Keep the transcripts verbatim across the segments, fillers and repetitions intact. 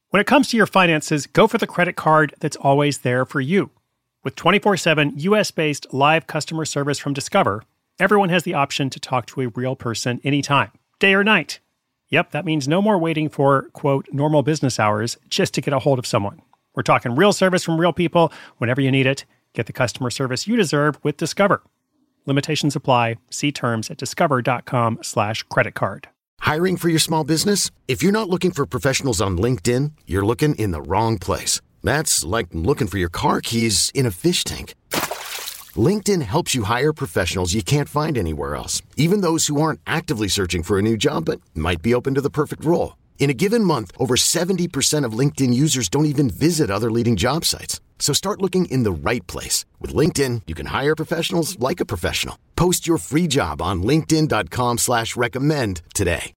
When it comes to your finances, go for the credit card that's always there for you. With twenty-four seven U S-based live customer service from Discover, everyone has the option to talk to a real person anytime, day or night. Yep, that means no more waiting for, quote, normal business hours just to get a hold of someone. We're talking real service from real people whenever you need it. Get the customer service you deserve with Discover. Limitations apply. See terms at discover.com slash credit card. Hiring for your small business? If you're not looking for professionals on LinkedIn, you're looking in the wrong place. That's like looking for your car keys in a fish tank. LinkedIn helps you hire professionals you can't find anywhere else, even those who aren't actively searching for a new job but might be open to the perfect role. In a given month, over seventy percent of LinkedIn users don't even visit other leading job sites. So start looking in the right place. With LinkedIn, you can hire professionals like a professional. Post your free job on linkedin.com slash recommend today.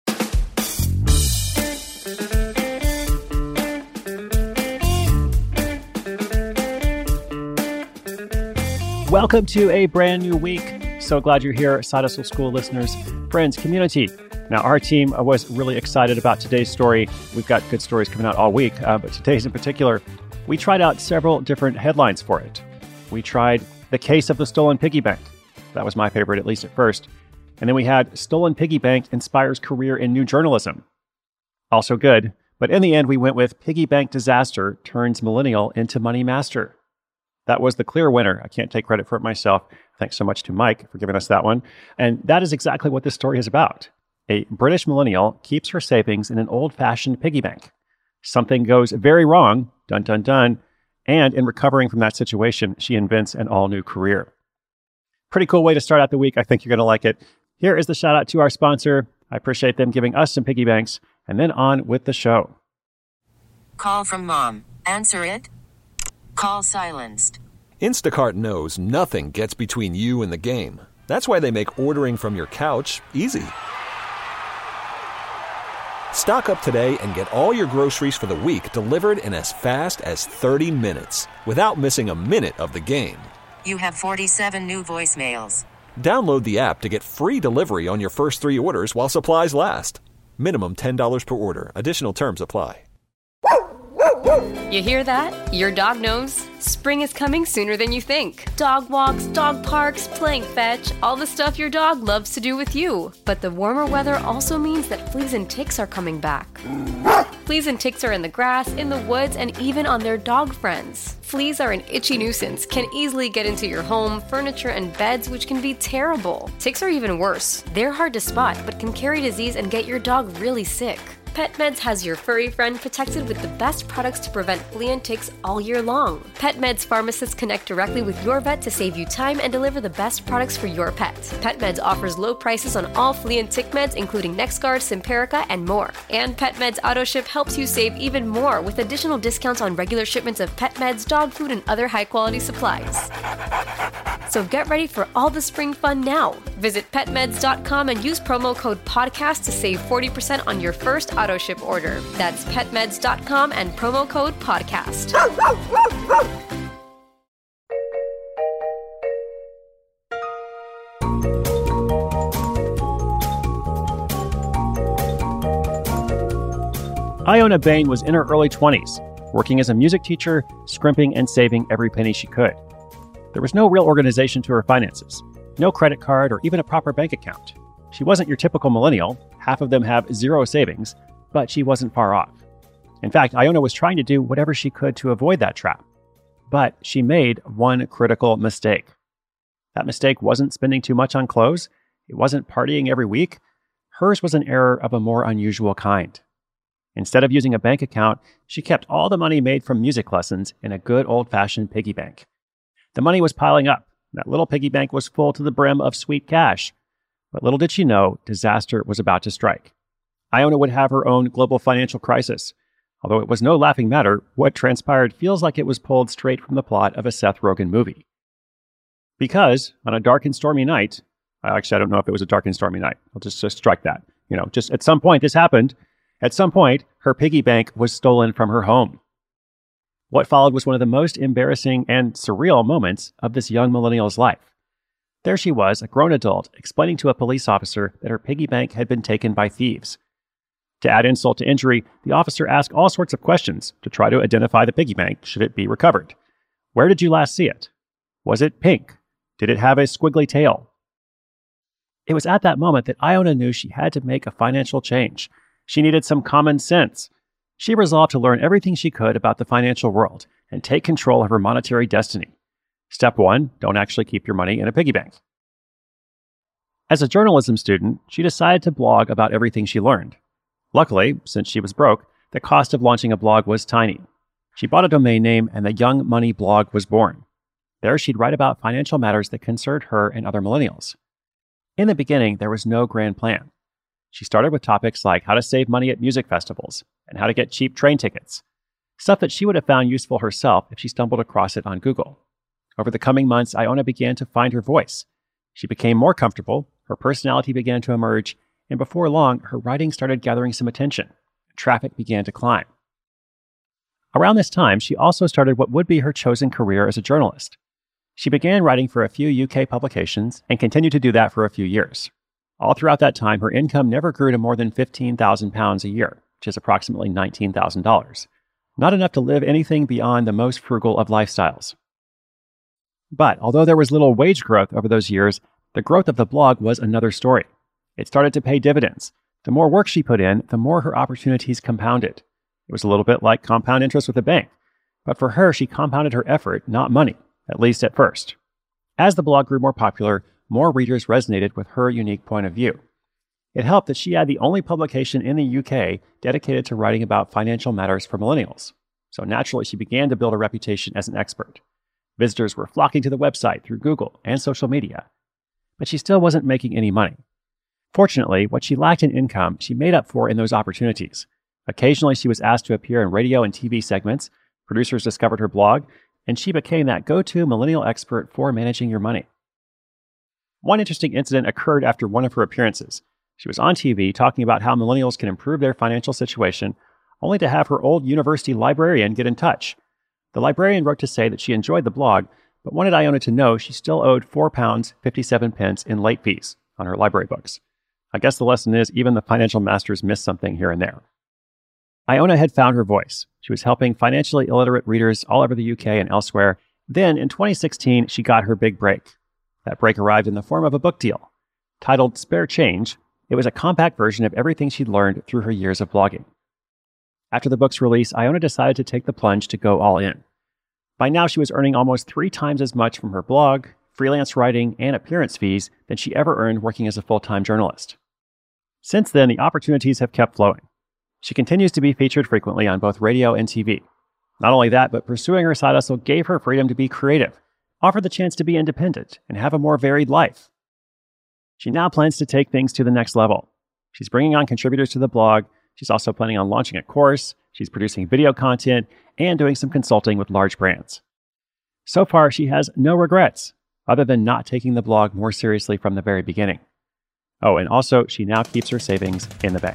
Welcome to a brand new week. So glad you're here, Side Hustle School listeners, friends, community. Now, our team was really excited about today's story. We've got good stories coming out all week, uh, but today's in particular, we tried out several different headlines for it. We tried the case of the stolen piggy bank. That was my favorite, at least at first. And then we had stolen piggy bank inspires career in new journalism. Also good. But in the end, we went with piggy bank disaster turns millennial into money master. That was the clear winner. I can't take credit for it myself. Thanks so much to Mike for giving us that one. And that is exactly what this story is about. A British millennial keeps her savings in an old-fashioned piggy bank. Something goes very wrong, dun dun dun, and in recovering from that situation, she invents an all-new career. Pretty cool way to start out the week. I think you're going to like it. Here is the shout out to our sponsor. I appreciate them giving us some piggy banks. And then on with the show. Call from mom. Answer it. Call silenced. Instacart knows nothing gets between you and the game. That's why they make ordering from your couch easy. Stock up today and get all your groceries for the week delivered in as fast as thirty minutes without missing a minute of the game. You have forty-seven new voicemails. Download the app to get free delivery on your first three orders while supplies last. Minimum ten dollars per order. Additional terms apply. You hear that? Your dog knows spring is coming sooner than you think. Dog walks, dog parks, playing fetch, all the stuff your dog loves to do with you. But the warmer weather also means that fleas and ticks are coming back. Fleas and ticks are in the grass, in the woods, and even on their dog friends. Fleas are an itchy nuisance, can easily get into your home, furniture, and beds, which can be terrible. Ticks are even worse. They're hard to spot, but can carry disease and get your dog really sick. PetMeds has your furry friend protected with the best products to prevent flea and ticks all year long. PetMeds pharmacists connect directly with your vet to save you time and deliver the best products for your pet. PetMeds offers low prices on all flea and tick meds, including NexGard, Simparica, and more. And PetMeds AutoShip helps you save even more with additional discounts on regular shipments of pet meds, dog food, and other high-quality supplies. So get ready for all the spring fun now. Visit pet meds dot com and use promo code podcast to save forty percent on your first auto ship order. That's pet meds dot com and promo code podcast. Iona Bain was in her early twenties, working as a music teacher, scrimping and saving every penny she could. There was no real organization to her finances, no credit card or even a proper bank account. She wasn't your typical millennial. Half of them have zero savings, but she wasn't far off. In fact, Iona was trying to do whatever she could to avoid that trap. But she made one critical mistake. That mistake wasn't spending too much on clothes. It wasn't partying every week. Hers was an error of a more unusual kind. Instead of using a bank account, she kept all the money made from music lessons in a good old-fashioned piggy bank. The money was piling up. That little piggy bank was full to the brim of sweet cash. But little did she know, disaster was about to strike. Iona would have her own global financial crisis. Although it was no laughing matter, what transpired feels like it was pulled straight from the plot of a Seth Rogen movie. Because on a dark and stormy night, actually I don't know if it was a dark and stormy night. I'll just, just strike that. You know, just at some point this happened. At some point, her piggy bank was stolen from her home. What followed was one of the most embarrassing and surreal moments of this young millennial's life. There she was, a grown adult, explaining to a police officer that her piggy bank had been taken by thieves. To add insult to injury, the officer asked all sorts of questions to try to identify the piggy bank should it be recovered. Where did you last see it? Was it pink? Did it have a squiggly tail? It was at that moment that Iona knew she had to make a financial change. She needed some common sense. She resolved to learn everything she could about the financial world and take control of her monetary destiny. Step one, don't actually keep your money in a piggy bank. As a journalism student, she decided to blog about everything she learned. Luckily, since she was broke, the cost of launching a blog was tiny. She bought a domain name and the Young Money blog was born. There she'd write about financial matters that concerned her and other millennials. In the beginning, there was no grand plan. She started with topics like how to save money at music festivals and how to get cheap train tickets, stuff that she would have found useful herself if she stumbled across it on Google. Over the coming months, Iona began to find her voice. She became more comfortable, her personality began to emerge, and before long, her writing started gathering some attention. Traffic began to climb. Around this time, she also started what would be her chosen career as a journalist. She began writing for a few U K publications and continued to do that for a few years. All throughout that time, her income never grew to more than fifteen thousand pounds a year, which is approximately nineteen thousand dollars. Not enough to live anything beyond the most frugal of lifestyles. But although there was little wage growth over those years, the growth of the blog was another story. It started to pay dividends. The more work she put in, the more her opportunities compounded. It was a little bit like compound interest with a bank. But for her, she compounded her effort, not money, at least at first. As the blog grew more popular, more readers resonated with her unique point of view. It helped that she had the only publication in the U K dedicated to writing about financial matters for millennials. So naturally, she began to build a reputation as an expert. Visitors were flocking to the website through Google and social media. But she still wasn't making any money. Fortunately, what she lacked in income, she made up for in those opportunities. Occasionally, she was asked to appear in radio and T V segments. Producers discovered her blog, and she became that go-to millennial expert for managing your money. One interesting incident occurred after one of her appearances. She was on T V talking about how millennials can improve their financial situation, only to have her old university librarian get in touch. The librarian wrote to say that she enjoyed the blog, but wanted Iona to know she still owed four pounds fifty-seven in late fees on her library books. I guess the lesson is even the financial masters miss something here and there. Iona had found her voice. She was helping financially illiterate readers all over the U K and elsewhere. Then, in twenty sixteen, she got her big break. That break arrived in the form of a book deal. Titled Spare Change, it was a compact version of everything she'd learned through her years of blogging. After the book's release, Iona decided to take the plunge to go all in. By now, she was earning almost three times as much from her blog, freelance writing, and appearance fees than she ever earned working as a full-time journalist. Since then, the opportunities have kept flowing. She continues to be featured frequently on both radio and T V. Not only that, but pursuing her side hustle gave her freedom to be creative, offered the chance to be independent, and have a more varied life. She now plans to take things to the next level. She's bringing on contributors to the blog. She's also planning on launching a course. She's producing video content and doing some consulting with large brands. So far, she has no regrets, other than not taking the blog more seriously from the very beginning. Oh, and also, she now keeps her savings in the bank.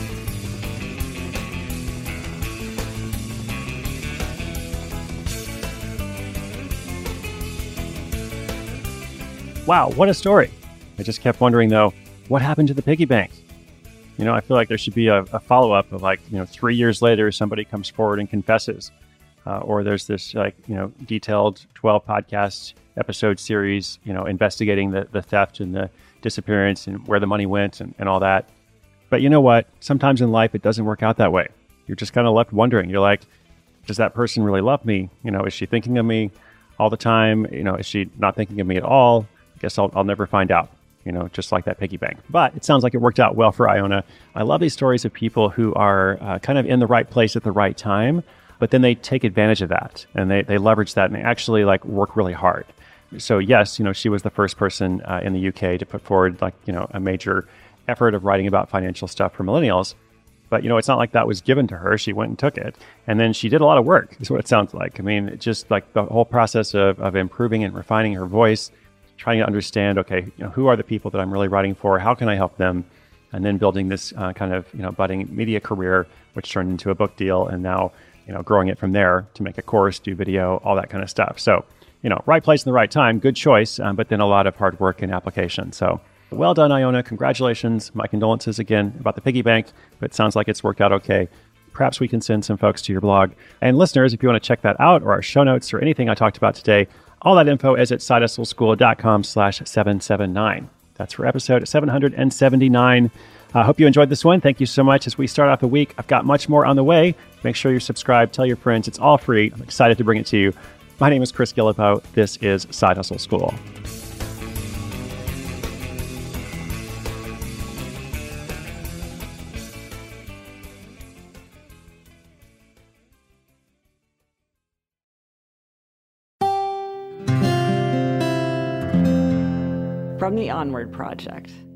Wow, what a story. I just kept wondering, though, what happened to the piggy bank? You know, I feel like there should be a, a follow-up of like, you know, three years later, somebody comes forward and confesses. Uh, or there's this like, you know, detailed twelve podcast episode series, you know, investigating the, the theft and the disappearance and where the money went and, and all that. But you know what? Sometimes in life, it doesn't work out that way. You're just kind of left wondering. You're like, does that person really love me? You know, is she thinking of me all the time? You know, is she not thinking of me at all? I guess I'll, I'll never find out, you know, just like that piggy bank. But it sounds like it worked out well for Iona. I love these stories of people who are uh, kind of in the right place at the right time, but then they take advantage of that and they, they leverage that and they actually like work really hard. So yes, you know, she was the first person uh, in the U K to put forward like, you know, a major effort of writing about financial stuff for millennials. But, you know, it's not like that was given to her. She went and took it. And then she did a lot of work, is what it sounds like. I mean, just like the whole process of, of improving and refining her voice, trying to understand, okay, you know, who are the people that I'm really writing for? How can I help them? And then building this uh, kind of, you know, budding media career, which turned into a book deal. And now, you know, growing it from there to make a course, do video, all that kind of stuff. So, you know, right place in the right time, good choice, um, but then a lot of hard work and application. So Well done, Iona. Congratulations. My condolences again about the piggy bank, but it sounds like it's worked out okay. Perhaps we can send some folks to your blog. And listeners, if you want to check that out or our show notes or anything I talked about today, all that info is at sidehustleschool.com slash 779. That's for episode seven seventy-nine. I uh, hope you enjoyed this one. Thank you so much. As we start off the week, I've got much more on the way. Make sure you're subscribed. Tell your friends. It's all free. I'm excited to bring it to you. My name is Chris Guillebeau. This is Side Hustle School. From the Onward Project.